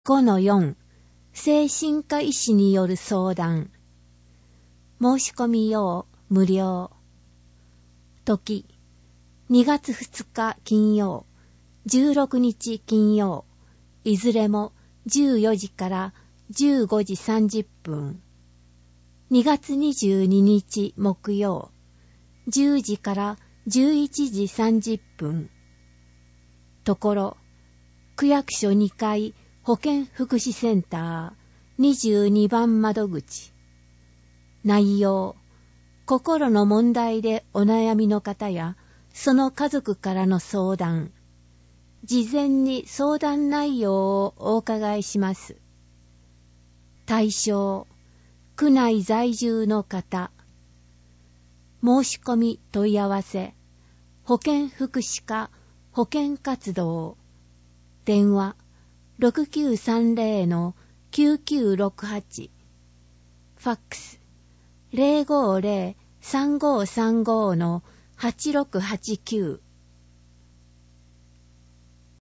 5-4 精神科医師による相談。申し込み用無料。時2月2日金曜、16日金曜、いずれも14時から15時30分。2月22日木曜、10時から11時30分。ところ、区役所2階保健福祉センター22番窓口。内容、心の問題でお悩みの方やその家族からの相談。事前に相談内容をお伺いします。対象、区内在住の方。申し込み問い合わせ、保健福祉課保健活動。電話、6930-9968。ファックス、050-3535-8689。